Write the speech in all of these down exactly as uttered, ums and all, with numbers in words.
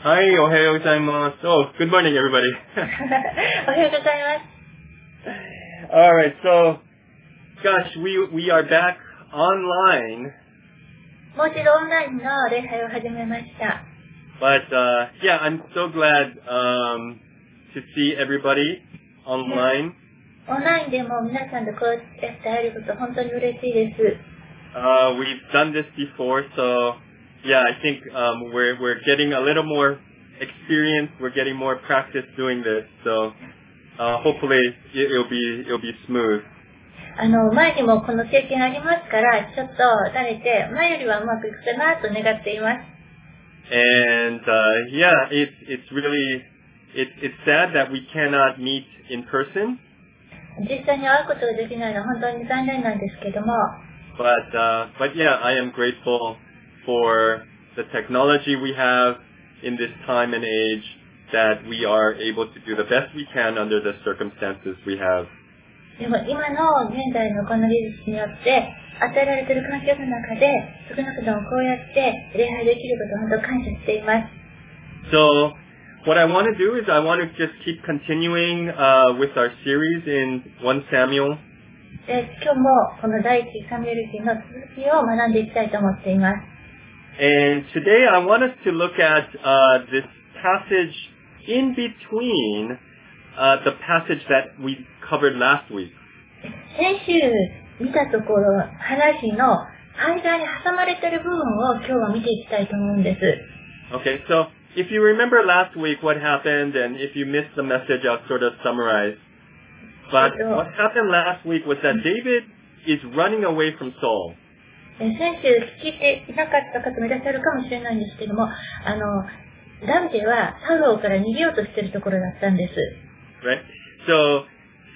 Hi, ohayo gozaimasu. Oh, good morning, everybody. おはようございます。 All right, so, gosh, we we are back online. もう一度オンラインの礼拝を始めました。 But uh, yeah, I'm so glad um, to see everybody online. オンラインでも皆さんとこうやって会えること本当に嬉しいです。 Uh, we've done this before, so yeah, I think um, we're we're getting a little more experience. We're getting more practice doing this, so uh, hopefully it, it'll be it'll be smooth. あの前にもこの経験ありますから、ちょっと慣れて前よりはうまくいくかなと願っています。 And uh, yeah, it's it's really it's it's sad that we cannot meet in person. 実際に会うことができないのは本当に残念なんですけども。 But uh, but yeah, I am grateful for the technology we have in this time and age that we are able to do the best we can under the circumstances we have. でも今の現在のこの技術によって与えられている環境の中で少なくともこうやって礼拝できることを本当感謝しています。 So what I want to do is I want to just keep continuing uh, with our series in First Samuel. で今日もこの第一サミュエル記の続きを学んでいきたいと思っています。 And today I want us to look at uh, this passage in between uh, the passage that we covered last week. 先週見たところ話の間に挟まれている部分を今日は見ていきたいと思うんです。 Okay, so if you remember last week what happened, and if you missed the message, I'll sort of summarize. But what happened last week was that David is running away from Saul. 先週聞いていなかった方もいらっしゃるかもしれないんですけども、あの、ダビデはサウロから逃げようとしているところだったんです。 Right? So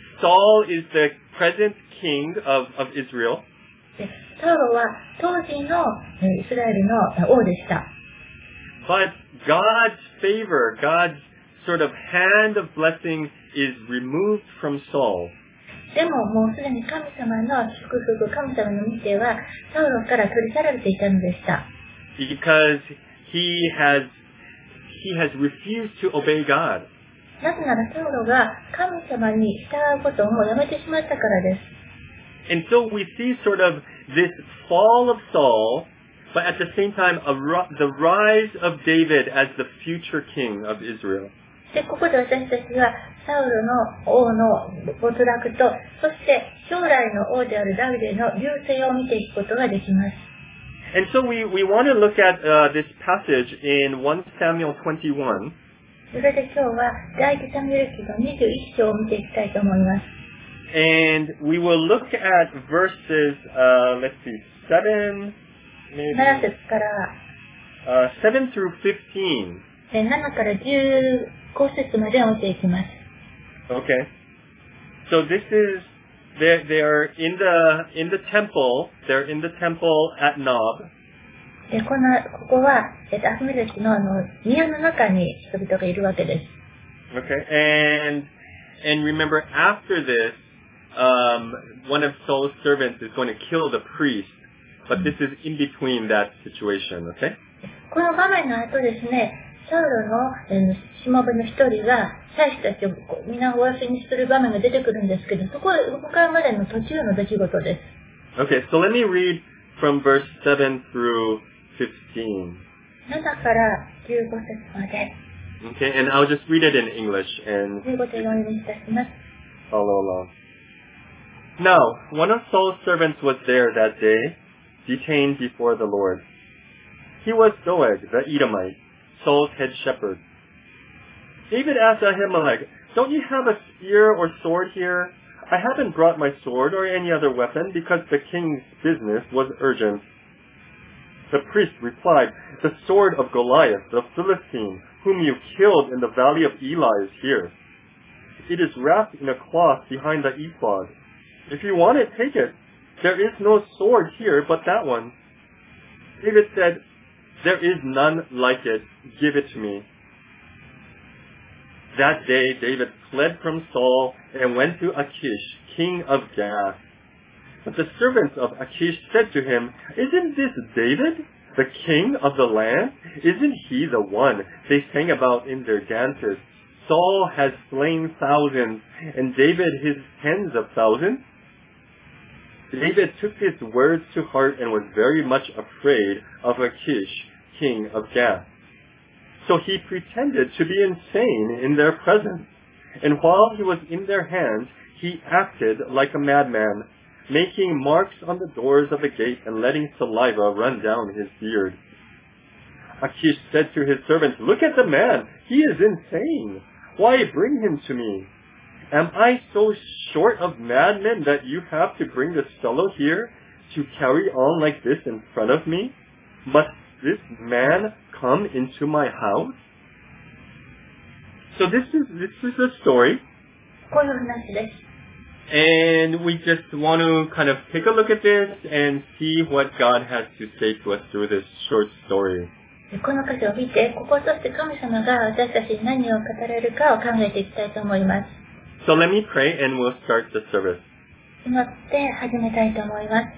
Saul is the present king of, of Israel. でサウロは当時のイスラエルの王でした。 But God's favor, God's sort of hand of blessing is removed from Saul. でももうすでに神様の祝福、神様の見てはサウロから取り去られていたのでした。 Because he has, he has refused to obey God. なぜならサウロが神様に従うことをもうやめてしまったからです。 And so we see sort of this fall of Saul, but at the same time a, the rise of David as the future king of Israel. で、ここで私たちはサウロの王の没落と、そして将来の王であるダビデの隆盛を見ていくことができます。 And so we, we want to look at uh, this passage in First Samuel twenty-one. それで今日は第一サミュエル記のにじゅういっ章を見ていきたいと思います。 And we will look at verses, uh, let's see, seven, maybe, なな節から、 uh, seven through fifteen. でななからじゅうご節までを見ていきます。 Okay. So this is, they they are in the, in the temple, they're in the temple at Nob. で、この、ここは、えっと、アフメレスのあの、宮の中に人々がいるわけです。 Okay. And, and remember after this, um, one of Saul's servants is going to kill the priest. But this is in between that situation, okay? この場面の後ですね、サウロの、えー、しもべの一人が、祭司たちを皆お休みする場面が出てくるんですけど、そこは向かうまでの途中の出来事です。 Okay, so let me read from verse seven through fifteen. ななからじゅうご節まで。 Okay, and I'll just read it in English and じゅうご節をお読みいたします。 follow along. Now, one of Saul's servants was there that day, detained before the Lord. He was Doeg, the Edomite, Saul's head shepherd. David asked Ahimelech, "Don't you have a spear or sword here? I haven't brought my sword or any other weapon because the king's business was urgent." The priest replied, "The sword of Goliath, the Philistine, whom you killed in the valley of Elah, is here. It is wrapped in a cloth behind the ephod. If you want it, take it. There is no sword here but that one." David said, "There is none like it. Give it to me." That day David fled from Saul and went to Achish, king of Gath. But the servants of Achish said to him, "Isn't this David? The king of the land? Isn't he the one they sang about in their dances? Saul has slain thousands, and David his tens of thousands? David took his words to heart and was very much afraid of Achish, king of Gath. So he pretended to be insane in their presence, and while he was in their hands, he acted like a madman, making marks on the doors of the gate and letting saliva run down his beard. Achish said to his servants, "Look at the man, he is insane. Why bring him to me? Am I so short of madmen that you have to bring this fellow here to carry on like this in front of me? Must this man come into my house?" So this is this is the story. こういう話です。 And we just want to kind of take a look at this and see what God has to say to us through this short story. この箇所を見て、ここを通して神様が私たちに何を語られるかを考えていきたいと思います。 So let me pray and we'll start the service. 祈って始めたいと思います。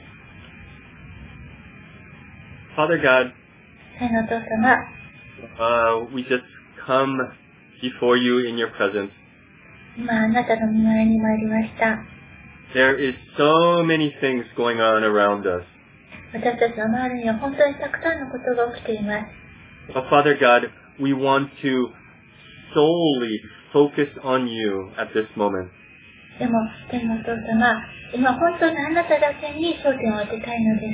Father God, 天のお父様、 uh, we just come before you in your presence. 今あなたの御前に参りました。 There is so many things going on around us. 私たちの周りには本当にたくさんのことが起きています。 But Father God, we want to solely focus on you at this moment. でも、天のお父様、今本当にあなただけに焦点を当てたいのです。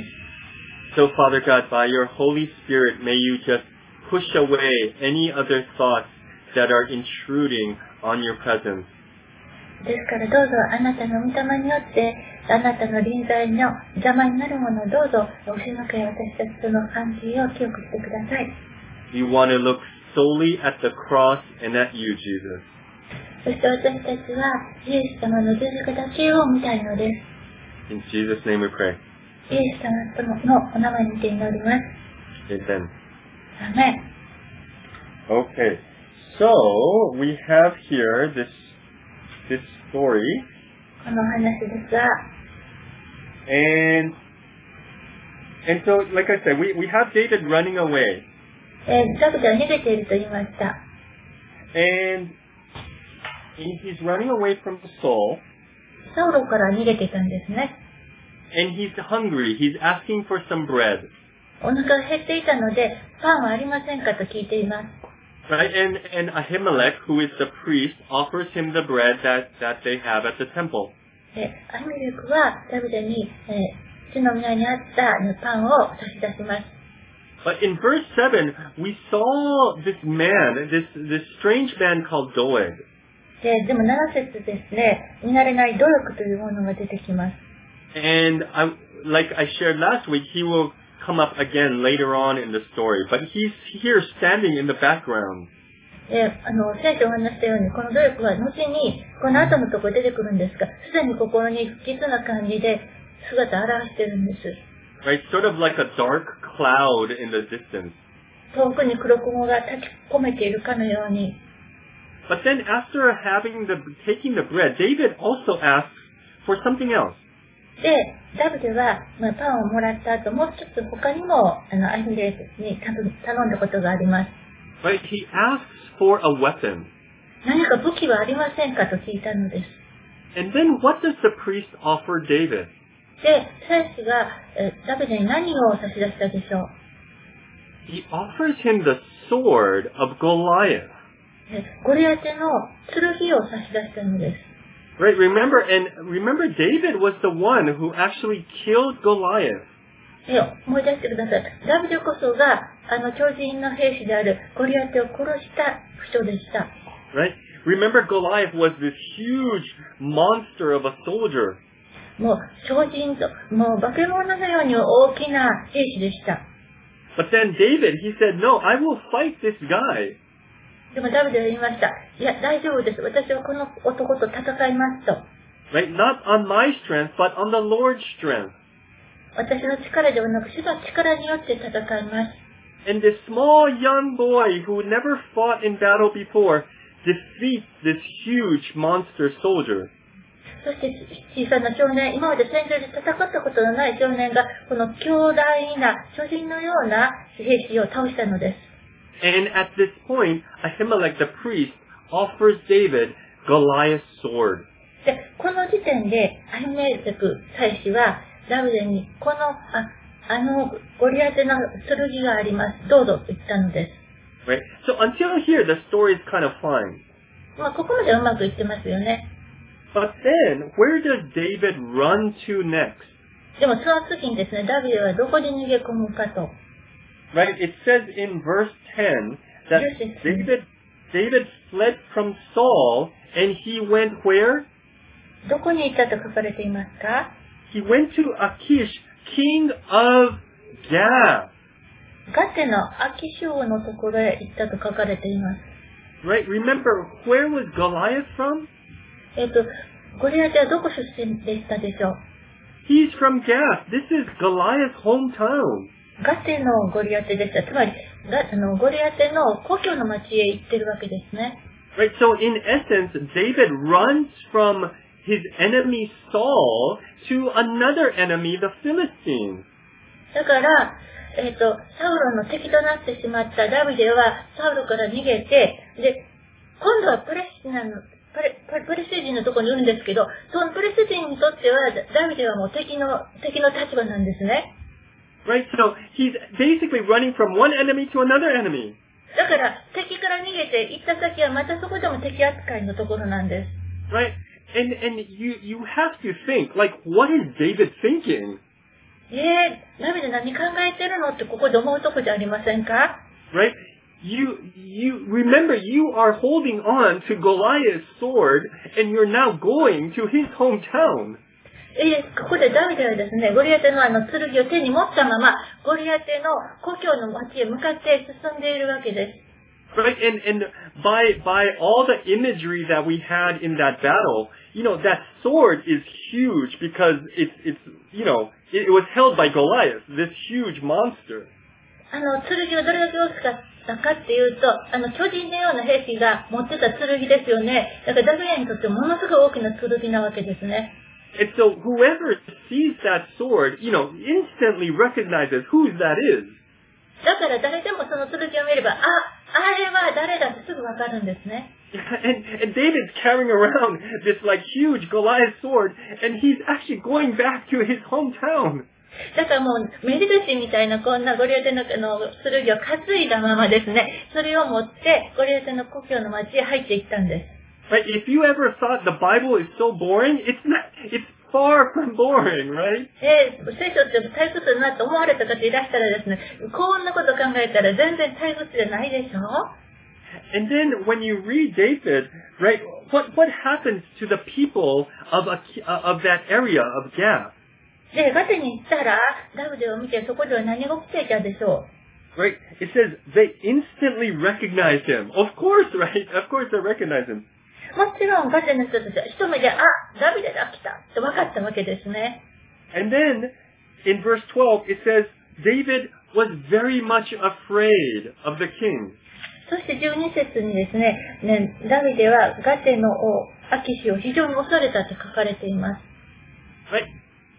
So Father God, by your Holy Spirit, may you just push away any other thoughts that are intruding on your presence. ですからどうぞあなたの御霊によってあなたの臨在の邪魔になるものをどうぞ押しのけ私たちとの関係を清くしてください。 We want to look solely at the cross and at you, Jesus. そして私たちはイエス様の十字架だけを見たいのです。 In Jesus' name we pray. イエス様のお名前にて祈ります。 Amen. アーメン。 Okay, so we have here this this story, このお話ですが、 and and so like I said, we we have David running away, えー、ダビデは逃げていると言いました。 and he's running away from Saul, サウロから逃げていたんですね。 and he's hungry. He's asking for some bread, お腹が減っていたので、パンはありませんかと聞いています。 right? And and Ahimelech, who is the priest, offers him the bread that that they have at the temple. で、アヒメレクはダビデに、えー、主の宮にあったパンを差し出します。 But in verse seven, we saw this man, this this strange man called Doeg. で、でもなな節ですね、見慣れない努力というものが出てきます。 And I, like I shared last week, he will come up again later on in the story. But he's here standing in the background. で、あの、先生お話したように、この努力は後に、この後のところ出てくるんですが、すでに心に不吉な感じで姿を現してるんです。 Right? Sort of like a dark cloud in the distance. 遠くに黒雲が立ち込めているかのように。 But then after having the, taking the bread, David also asks for something else. で、ダビデは、まあ、パンをもらった後、もう一つ他にも、あの、アヒメレクに頼んだことがあります。 Right? He asks for a weapon. 何か武器はありませんかと聞いたのです。 And then what does the priest offer David? で、祭司が、えダビデに何を差し出したでしょう。 He offers him the sword of Goliath. でゴリアテの剣を差し出したのです。 Right, remember, and remember David was the one who actually killed Goliath. で、思い出してください。ダビデこそが、あの、超人の兵士であるゴリアテを殺した人でした。 Right? Remember Goliath was this huge monster of a soldier. もう、超人と、もう化け物のように大きな兵士でした。 But then David, he said, no, I will fight this guy. でもダビデは言いました。いや、大丈夫です。私はこの男と戦いますと。 Right? Not on my strength, but on the Lord's strength. 私の力ではなく、主の力によって戦います。 And this small young boy who never fought in battle before defeats this huge monster soldier. そして小さな少年、今まで戦場で戦ったことのない少年が、この強大な巨人のような兵士を倒したのです。 And at this point, Ahimelech the priest offers David Goliath's sword. で、この時点で、アヒメレク大使は、ダビデに、この、あ、あの、ゴリアテの剣があります。どうぞと言ったのです。 Right? So until here, the story is kind of fine. まあ、ここまでうまくいってますよね。 But then, where does David run to next? でもその次にですね、ダビデはどこに逃げ込むかと。 Right? It says in verse ten that David, David fled from Saul and he went where? どこに行ったと書かれていますか？ He went to Achish, king of Gath. ガテのアキシュ王のところへ行ったと書かれています。 Right? Remember, where was Goliath from? えっと、ゴリアテはどこ出身でしたでしょう？ He's from Gath. This is Goliath's hometown. ガテのゴリアテでした。つまり、ガあのゴリアテの故郷の町へ行ってるわけですね。 Right? So in essence, David runs from his enemy Saul to another enemy, the Philistines. だから、えっと、サウロの敵となってしまったダビデはサウロから逃げて、で、今度はプレスチナの、プレ、プレス人のところにいるんですけど、そのプレス人にとってはダビデはもう敵の、敵の立場なんですね。 Right? So he's basically running from one enemy to another enemy. だから敵から逃げて行った先はまたそこでも敵扱いのところなんです。 Right? And, and you, you have to think, like, what is David thinking? えー、ダビデ何考えてるのってここで思うとこじゃありませんか？ Right? You, you, remember you are holding on to Goliath's sword and you're now going to his hometown. えー、ここでダビデはですね、ゴリアテのあの剣を手に持ったまま、ゴリアテの故郷の町へ向かって進んでいるわけです。 Right? And, and by, by all the imagery that we had in that battle, you know, that sword is huge because it's, it's, you know, it, it was held by Goliath, this huge monster. あの、剣をどれだけ大きかったかっていうと、あの、巨人のような兵士が持ってた剣ですよね。だからダビデにとってものすごい大きな剣なわけですね。 And so whoever sees that sword, you know, instantly recognizes whose that is. だから誰でもその剣を見れば、あ、あれは誰だってすぐわかるんですね。 And, and David's carrying around this like huge Goliath sword, and he's actually going back to his hometown. だからもう、目印みたいなこんなゴリアテの、あの剣を担いだままですね、それを持ってゴリアテの故郷の町へ入っていったんです。 Right? If you ever thought the Bible is so boring, it's not, it's far from boring, right? えー、聖書って退屈だなと思われた方いらしたらですね、こんなこと考えたら全然退屈じゃないでしょ？ And then when you read David, right, what, what happens to the people of, a, of that area of Gath? で、ガテに行ったら、ダビデを見てそこでは何が起きていたでしょう？ Right? It says they instantly recognize him. Of course, right? Of course they recognize him. もちろんガテの人たちは一目で、あ、ダビデだ、来たって分かったわけですね。 And then, in verse twelve, it says, David was very much afraid of the king. そしてじゅうに節にですね、ね、ダビデはガテの王、アキシを非常に恐れたと書かれています。 Right?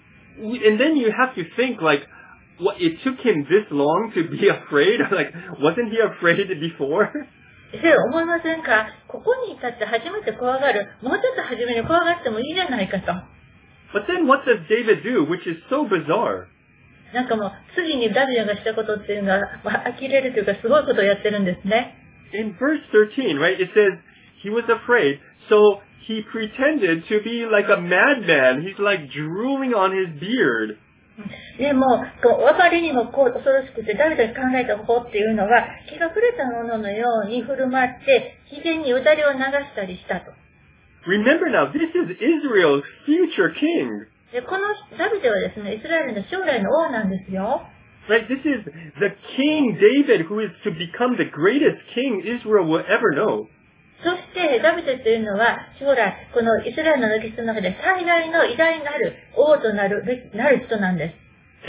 And then you have to think, like, what, it took him this long to be afraid? Like, wasn't he afraid before? そう思いませんか？ここに至って初めて怖がる。もうちょっと初めに怖がってもいいじゃないかと。 But then what does David do, which is so bizarre? なんかもう、次にダビデがしたことっていうのは、まあ、呆れるというかすごいことをやってるんですね。 In verse thirteen, right, it says, he was afraid, so he pretended to be like a madman. He's like drooling on his beard. でも、こう、あまりにもこう恐ろしくて、ダビデが考えた方法っていうのは、気が触れたもののように振る舞って、自然によだれを流したりしたと。 Remember now, this is Israel's future king. で、このダビデはですね、イスラエルの将来の王なんですよ。 Right, this is the King David who is to become the greatest king Israel will ever know. そして、ダビデというのは、将来、このイスラエルの歴史の中で最大の偉大なる王となる、なる人なんです。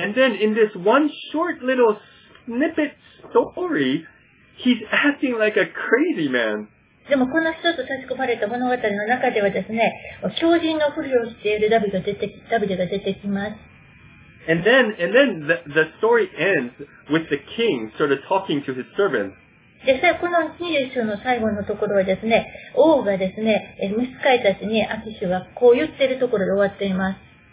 And then in this one short little snippet story, he's acting like a crazy man. でもこの一つ差し込まれた物語の中ではですね、狂人のふりをしているダビデが出てき、ダビデが出てきます。 And then, and then the, the story ends with the king sort of talking to his servants. で、このにじゅういっ章の最後のところはですね、王がですね、召使いたちにアキシュがこう言っているところで終わっています。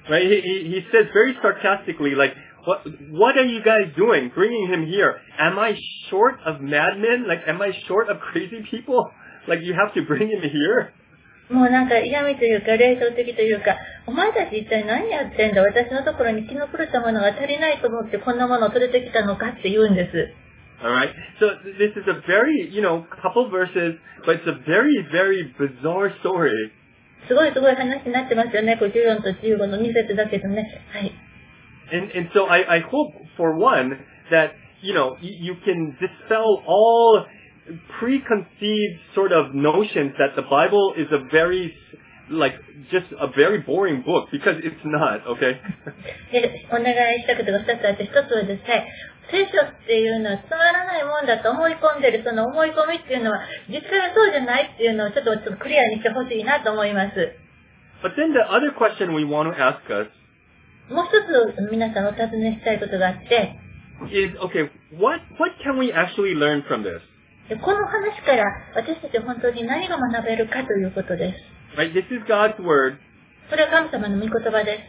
Right? He, he, he says very sarcastically, like, what, what are you guys doing, bringing him here? Am I short of madmen? Like, am I short of crazy people? Like, you have to bring him here? もうなんか嫌味というか、冷凍的というか、お前たち一体何やってんだ、私のところに気の狂ったものが足りないと思ってこんなものを連れてきたのかって言うんです。 Alright? So, this is a very, you know, couple verses, but it's a very, very bizarre story. すごいすごい話になってますよね。これじゅうよんとじゅうごのに節だけどね。はい。 And, and so I, I hope, for one, that, you know, you, you can dispel all preconceived sort of notions that the Bible is a very, like, just a very boring book, because it's not, okay? で、お願いしたことがふたつあって、ひとつはですね、聖書っていうのはつまらないもんだと思い込んでる、その思い込みっていうのは、実際はそうじゃないっていうのをちょっと、ちょっとクリアにしてほしいなと思います。 But then the other question we want to ask us もう一つ皆さんお尋ねしたいことがあって、 is, okay, what, what can we actually learn from this? この話から私たちは本当に何が学べるかということです。 Right? This is God's word. それは神様の御言葉です。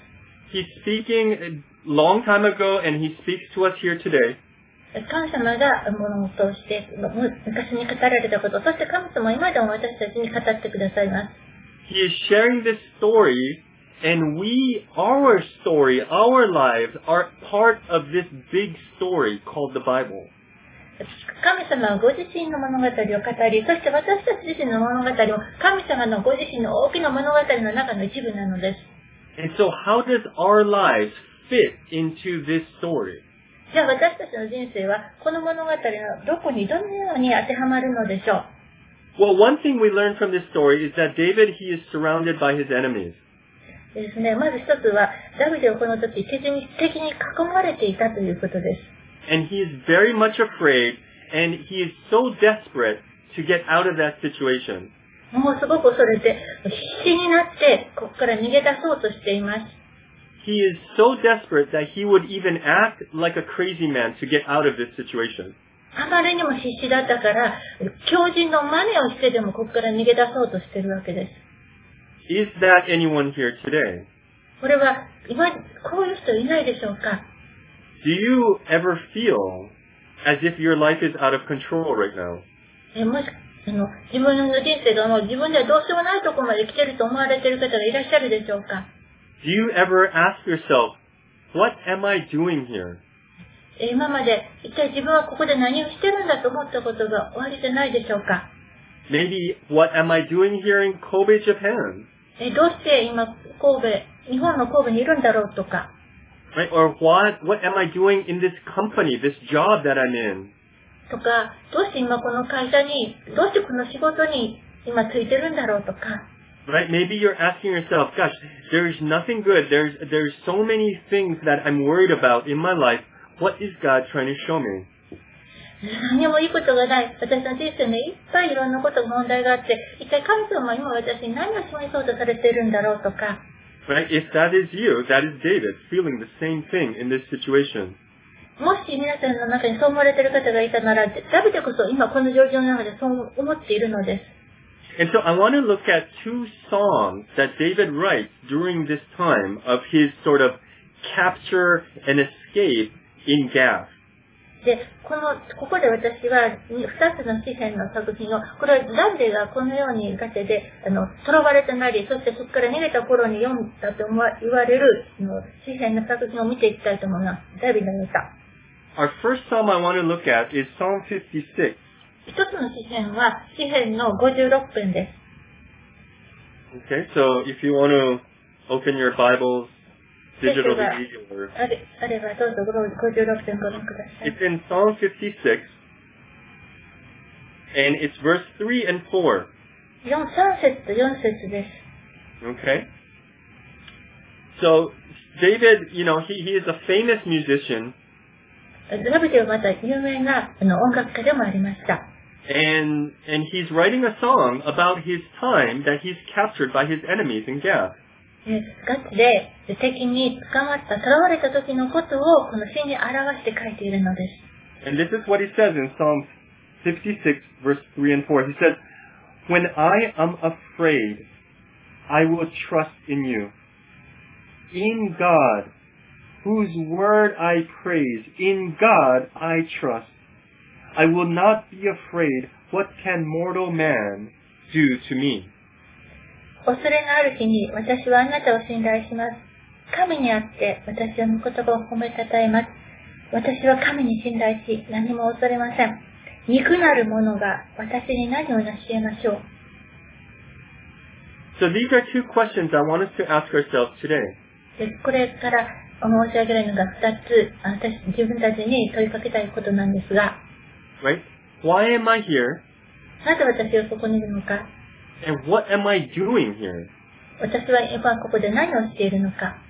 He's speaking a long time ago, and He speaks to us here today. 神様が物を通して昔に語られたこと、そして神様は今でも私たちに語ってくださいます。 He is sharing this story, and we, our story, our lives are part of this big story called the Bible. 神様はご自身の物語を語り、そして私たち自身の物語も神様のご自身の大きな物語の中の一部なのです。 And so how does our lives fit into this story? じゃあ私たちの人生はこの物語のどこにどのように当てはまるのでしょう？ Well, one thing we learn from this story is that David, he is surrounded by his enemies. ですね、まず一つはダビデはこの時敵に敵に囲まれていたということです。 And he is very much afraid, and he is so desperate to get out of that situation. もうすごく恐れて、必死になってここから逃げ出そうとしています。 He is so desperate that he would even act like a crazy man to get out of this situation. あまりにも必死だったから、狂人の真似をしてでもここから逃げ出そうとしているわけです。 Is that anyone here today? これは今こういう人いないでしょうか？ Do you ever feel as if your life is out of control right now? えもしあの自分の人生がもう自分ではどうしようもないところまで来てると思われている方がいらっしゃるでしょうか？ Do you ever ask yourself, what am I doing here? 今まで一体自分はここで何をしてるんだと思ったことが終わりじゃないでしょうか？ Maybe, what am I doing here in Kobe, Japan? えどうして今神戸、日本の神戸にいるんだろうとか。 Right? Or what, what am I doing in this company, this job that I'm in? とか、どうして今この会社に、どうしてこの仕事に今ついてるんだろうとか。 Right? Maybe you're asking yourself, gosh, there's nothing good. There's, there's so many things that I'm worried about in my life. What is God trying to show me? 何もいいことがない。私の人生にいっぱいいろんなこと問題があって、一体神様は今私に何を示そうとされているんだろうとか。 Right? If that is you, that is David, feeling the same thing in this situation. もし皆さんの中にそう思われている方がいたなら、ダビデこそ今この状況の中でそう思っているのです。 And so I want to look at two songs that David writes during this time of his sort of capture and escape in Gath. で、この、ここで私は二つの詩篇の作品を、これはダビデがこのようにガセで、あの、囚われてなり、そしてそこから逃げた頃に読んだと思わ言われるの詩篇の作品を見ていきたいと思います。ダビデの歌。 Our first psalm I want to look at is Psalm fifty-six. 一つの詩篇は詩篇のごじゅうろく編です。 Okay, so if you want to open your Bibles digitally or あれ、あればどうぞごじゅうろく編ご覧ください。 It's in Psalm fifty-six, and it's verse three and four. よん、さん節とよん節です。 Okay? So, David, you know, he, he is a famous musician. ダビデはまた有名なあの音楽家でもありました。 And, and he's writing a song about his time that he's captured by his enemies in Gath. ガチで敵に捕まった、囚われた時のことをこの詩に表して書いているのです。 And this is what he says in Psalm fifty-six, verse three and four. He says, When I am afraid, I will trust in you. In God, whose word I praise, in God I trust. I will not be afraid. What can mortal man do to me? 恐れのある日に私はあなたを信頼します。神にあって私は御言葉を褒めたたえます。私は神に信頼し何も恐れません。肉なる者が私に何を成し得ましょう。 So these are two questions I want us to ask ourselves today. でこれから申し上げるのが二つ、私自分たちに問いかけたいことなんですが、 Right? Why am I here? なぜ私はそこにいるのか。 And what am I doing here? 私は今ここで何をしているのか。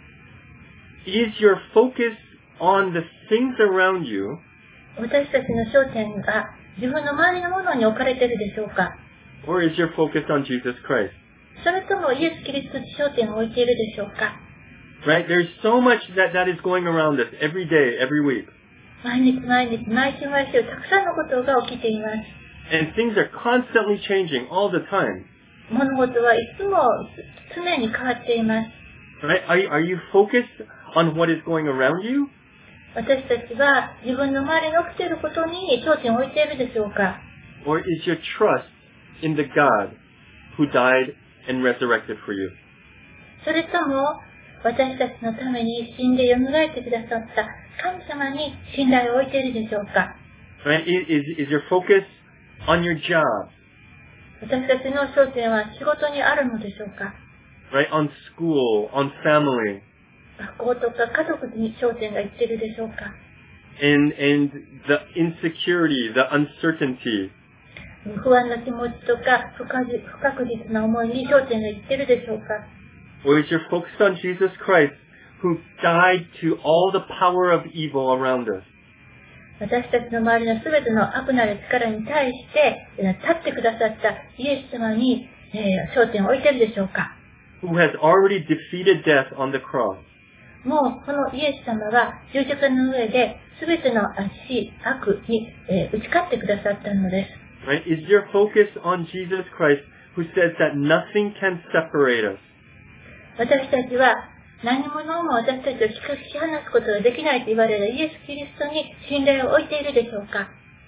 Is your focus on the things around you? 私たちの焦点が自分の周りのものに置かれているでしょうか。 Or is your focus on Jesus Christ? それともイエス・キリストに焦点を置いているでしょうか。 Right? There's so much that, that is going around us every day, every week. 毎日毎日、毎週毎週、たくさんのことが起きています。 And things are constantly changing all the time. 物事はいつも常に変わっています。 Right? Are you, are you focused on what is going around you? 私たちは自分の周りに起きていることに焦点を置いているでしょうか。 Or is your trust in the God who died and resurrected for you? それとも私たちのために死んで蘇ってくださった神様に信頼を置いているでしょうか。 Right? Is, is your focus on your job? 私たちの焦点は仕事にあるのでしょうか。 Right? On school, on family. 学校とか家族に焦点がいっているでしょうか。 And, and the insecurity, the uncertainty. 不安な気持ちとか不確実な思いに焦点がいっているでしょうか。 Or is your focus on Jesus Christ, who died to all the power of evil around us? 私たちの周りのすべての悪なる力に対して立ってくださったイエス様に、えー、焦点を置いているでしょうか。 Who has already defeated death on the cross? もうこのイエス様が十字架の上ですべての死、悪に、えー、打ち勝ってくださったのです。 Right? Is your focus on Jesus Christ, who says that nothing can separate us? 私たちは何者も私たちを引き離すことができないと言われるイエス・キリストに信頼を置いているでしょうか。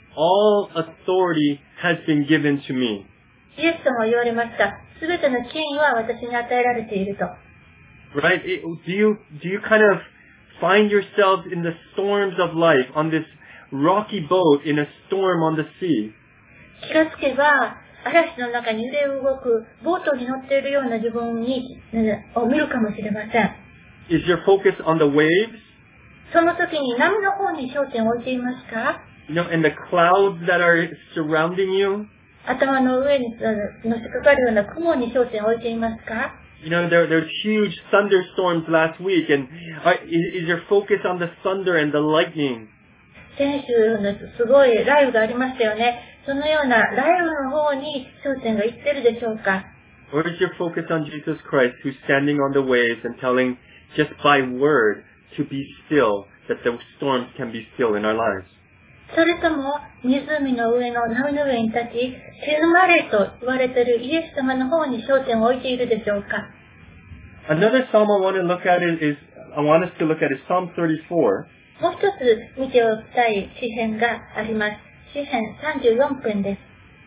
All authority has been given to me. イエス様は言われました。すべての権威は私に与えられていると。 Right? It, do you, do you kind of find yourselves in the storms of life on this rocky boat in a storm on the sea? 気がつけば、嵐の中に揺れ動くボートに乗っているような自分に、を見るかもしれません。 Is your focus on the waves? その時に波の方に焦点を置いていますか？ You know, and the clouds that are surrounding you? 頭の上にのしかかるような雲に焦点を置いていますか？ You know, there there's huge thunderstorms last week, and uh, is, is your focus on the thunder and the lightning? 先週のすごい雷雨がありましたよね。そのような雷雨の方に焦点がいってるでしょうか？ Or is your focus on Jesus Christ, who's standing on the waves and telling just by word to be still, that the storms can be still in our lives? それとも湖の上の波の上に立ち、沈まれと言われているイエス様の方に焦点を置いているでしょうか？ Another psalm I want to look at is, is I want us to look at is Psalm thirty-four. もう一つ見ておきたい詩編があります。詩編さんじゅうよん編です。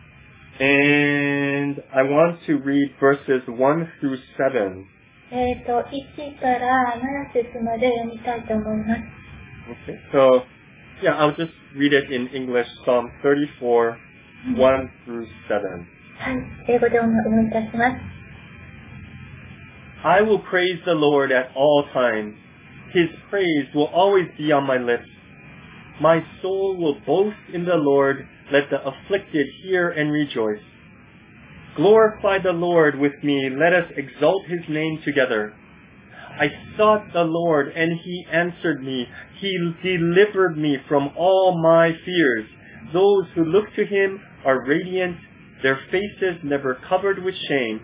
And I want to read verses one through seven. えっと、いちからなな節まで読みたいと思います。 Okay, so, yeah, I'll just read it in English, Psalm thirty-four, one through seven. はい、英語でお読みいたします。 I will praise the Lord at all times. His praise will always be on my lips. My soul will boast in the Lord. Let the afflicted hear and rejoice. Glorify the Lord with me. Let us exalt his name together. I sought the Lord, and he answered me. He delivered me from all my fears. those who look to him are radiant, their faces never covered with shame.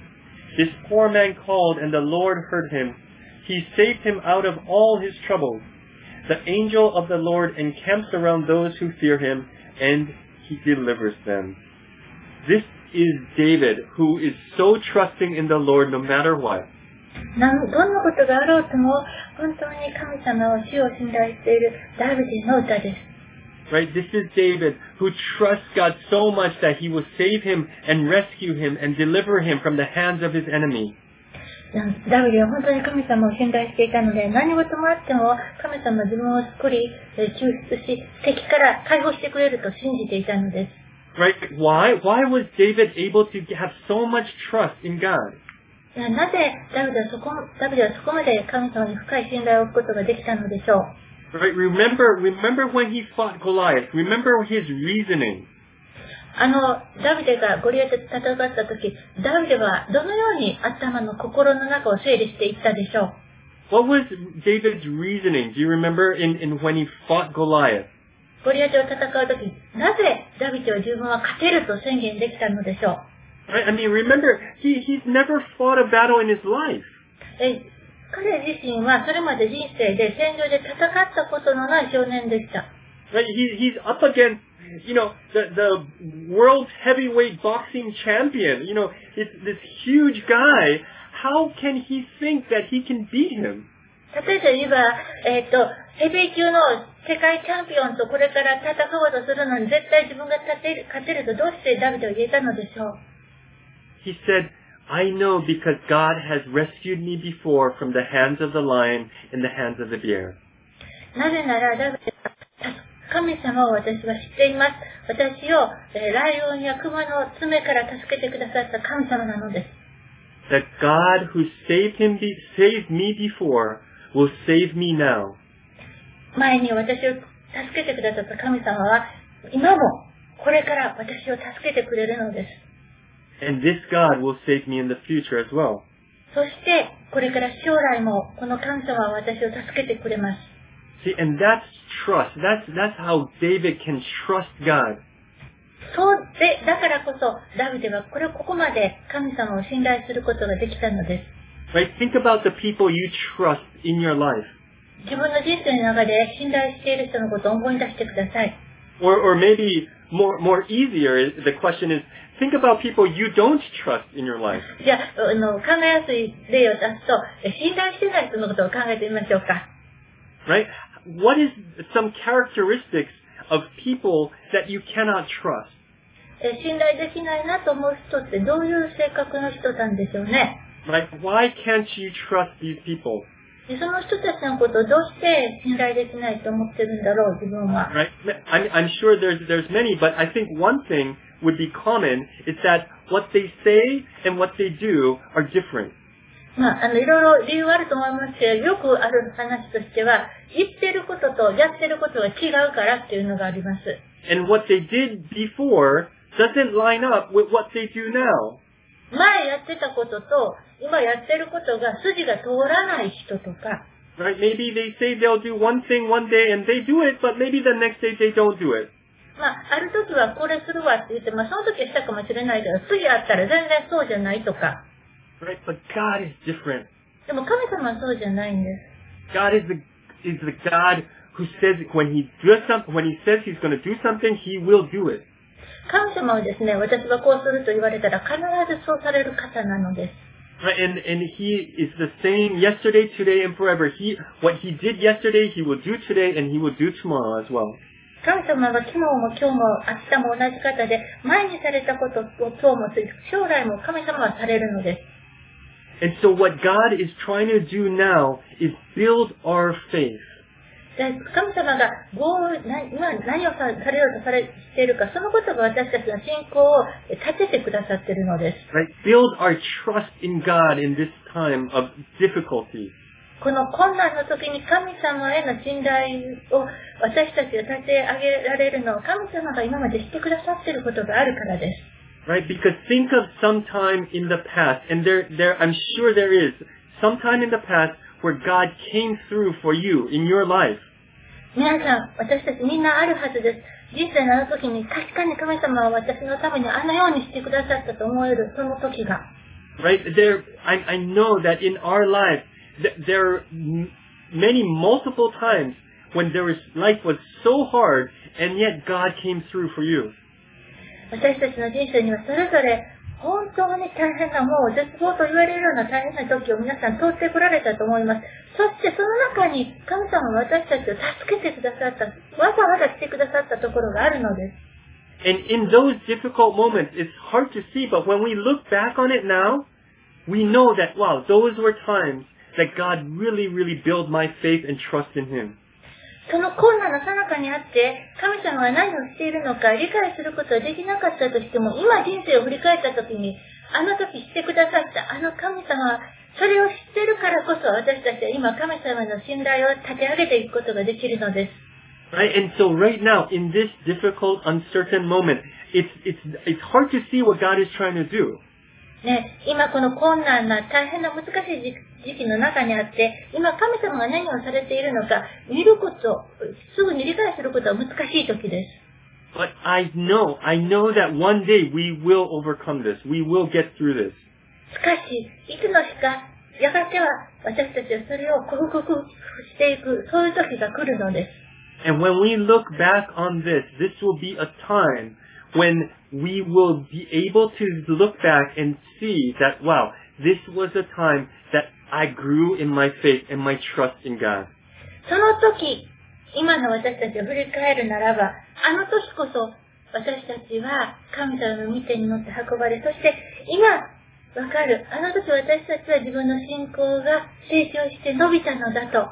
This poor man called, and the Lord heard him. He saved him out of all his troubles. The angel of the Lord encamps around those who fear him, and he delivers them. This is David, who is so trusting in the Lord no matter what. などんなことがあろうとも、本当に神様を主を信頼しているダビデの歌です。 Right, this is David who trusts God so much that he will save him and rescue him and deliver him from the hands of his enemy. ダビデは本当に神様を信頼していたので、何事もあっても神様は自分を救い、救出し、敵から解放してくれると信じていたのです。 Right, why? Why was David able to have so much trust in God? なぜダビデはそこ、ダビデはそこまで神様に深い信頼を置くことができたのでしょう。 Right, remember, remember when he fought Goliath. Remember his reasoning. あの、ダビデがゴリアテと戦ったとき、ダビデはどのように頭の心の中を整理していったでしょう。 What was David's reasoning? Do you remember in, in when he fought Goliath? ゴリアテを戦うとき、なぜダビデは自分は勝てると宣言できたのでしょう。 Right, I mean, remember, he, he's never fought a battle in his life. え彼自身はそれまで人生で戦場で戦ったことのない少年でした。 Right, he, he's up against, you know, the, the world's heavyweight boxing champion. You know, it's this huge guy. How can he think that he can beat him? 例えば言えば、えっと、ヘビー級の世界チャンピオンとこれから戦おうとするのに絶対自分が勝てる、勝てるとどうしてダビデは言えたのでしょう。 He said, I know because God has rescued me before from the hands of the lion and the hands of the bear. なぜなら、ダビデは神様を私は知っています。私を、えー、ライオンやクマの爪から助けてくださった神様なのです。 That God who saved him, be, saved me before, will save me now. 前に私を助けてくださった神様は、今もこれから私を助けてくれるのです。 And this God will save me in the future as well. そして、これから将来もこの神様は私を助けてくれます。 See, and that's trust. That's, that's how David can trust God. そうで、だからこそ、ダビデはこれ、ここまで神様を信頼することができたのです。 Right? Think about the people you trust in your life. 自分の人生の中で信頼している人のことを思い出してください。 Or, or maybe more, more easier, the question is, think about people you don't trust in your life. じゃあ、あの、考えやすい例を出すと、信頼してない人のことを考えてみましょうか。 Right? What is some characteristics of people that you cannot trust? 信頼できないなと思う人ってどういう性格の人なんでしょうね。 Right? Why can't you trust these people? その人たちのことをどうして信頼できないと思ってるんだろう、自分は。 Right? I'm, I'm sure there's, there's many, but I think one thing would be common is that what they say and what they do are different. まあ、あの、いろいろ理由はあると思いますけど、よくある話としては、言ってることとやってることが違うからっていうのがあります。 And what they did before doesn't line up with what they do now. 前やってたことと、今やってることが筋が通らない人とか。 Right? Maybe they say they'll do one thing one day and they do it, but maybe the next day they don't do it. まあ、ある時はこれするわって言って、まあ、その時はしたかもしれないけど、次あったら全然そうじゃないとか。 Right? But God is different. でも神様はそうじゃないんです。 God is the, is the God who says when he does something, when he says he's going to do something, he will do it. 神様はですね、私はこうすると言われたら必ずそうされる方なのです。 Right? And, and he is the same yesterday, today, and forever. He, what he did yesterday, he will do today, and he will do tomorrow as well. 神様は昨日も今日も明日も同じ方で、前にされたことを今日もする、将来も神様はされるのです。 And so what God is trying to do now is build our faith. 神様が今何をされようとされているか、そのことが私たちの信仰を立ててくださっているのです。 Right? Build our trust in God in this time of difficulty. この困難の時に神様への信頼を私たちが立て上げられるのを神様が今までしてくださっていることがあるからです。 Right? Because think of some time in the past, and there, there, I'm sure there is some time in the past where God came through for you in your life. 皆さん、私たちみんなあるはずです。 人生のあの時に確かに神様は私のためにあのようにしてくださったと思えるその時が。 Right? There, I, I know that in our lives, th- there are m- many multiple times when there was, life was so hard, and yet God came through for you. 私たちの人生にはそれぞれ本当に大変な、もう絶望と言われるような大変な時を皆さん通ってこられたと思います。そしてその中に神様は私たちを助けてくださった、わざわざ来てくださったところがあるのです。 And in those difficult moments, it's hard to see, but when we look back on it now, we know that, wow, those were times that God really, really built my faith and trust in Him. その困難の最中にあって、神様が何をしているのか理解することはできなかったとしても、今人生を振り返った時に、あの時してくださったあの神様、それを知っているからこそ私たちは今神様の信頼を立て上げていくことができるのです。 Right? And so right now, in this difficult, uncertain moment, it's, it's, it's hard to see what God is trying to do. ね、今この困難な大変な難しい時期の中にあって、今神様が何をされているのか見ること、すぐに理解することは難しい時です。 But I know, I know that one day we will overcome this. We will get through this. しかし、いつの日か、やがては私たちはそれを克服していく、そういう時が来るのです。 And when we look back on this, this will be a time when we will be able to look back and see that, wow, this was a time that I grew in my faith and my trust in God. その時、今の私たちを振り返るならば、あの時こそ私たちは神様の御手に乗って運ばれ、そして今わかる、あの時私たちは自分の信仰が成長して伸びたのだと。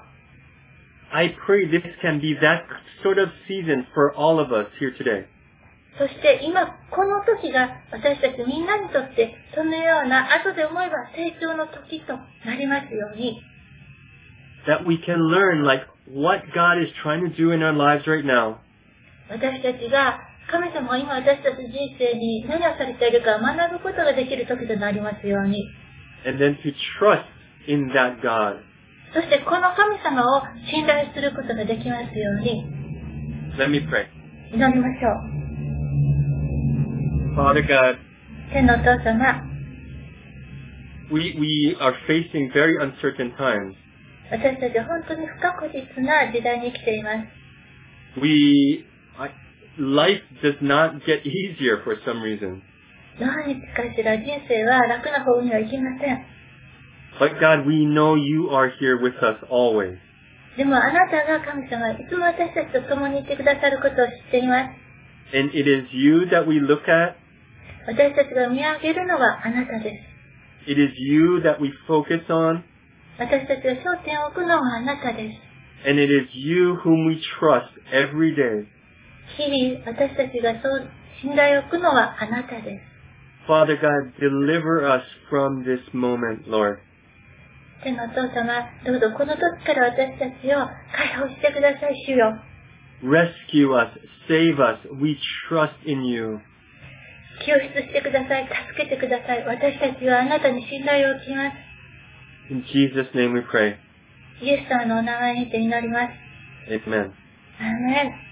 I pray this can be that sort of season for all of us here today. そして今この時が私たちみんなにとってそのような後で思えば成長の時となりますように。 That we can learn like what God is trying to do in our lives right now. 私たちが神様が今私たち人生に何をされているか学ぶことができる時となりますように。 And then to trust in that God. そしてこの神様を信頼することができますように。 Let me pray. 祈りましょう。 Father God, 天のお父様、 we, we are facing very uncertain times. 私たちは本当に不確実な時代に生きています。 We, I, life does not get easier for some reason. 何日かしら人生は楽な方にはいきません。 But God, we know you are here with us always. でもあなたが神様、いつも私たちと共にいてくださることを知っています。 And it is you that we look at. 私たちが見上げるのはあなたです。 It is you that we focus on. 私たちが焦点を置くのはあなたです。 And it is you whom we trust every day. 日々私たちがそう信頼を置くのはあなたです。 Father God, deliver us from this moment, Lord. 天のお父様、どうぞこの時から私たちを解放してください、主よ。 Rescue us, save us, we trust in you. 救出してください、助けてください。私たちはあなたに信頼を置きます。 In Jesus' name we pray. イエス様のお名前にて祈ります。 Amen. アーメン。